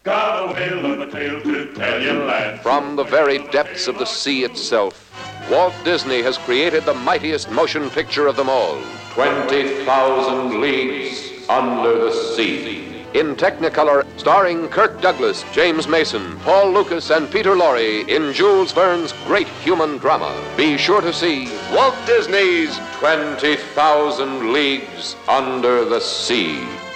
Got a whale of a tale to tell you, lad. From the very depths of the sea itself, Walt Disney has created the mightiest motion picture of them all, 20,000 Leagues Under the Sea. In Technicolor, starring Kirk Douglas, James Mason, Paul Lucas, and Peter Lorre in Jules Verne's great human drama. Be sure to see Walt Disney's 20,000 Leagues Under the Sea.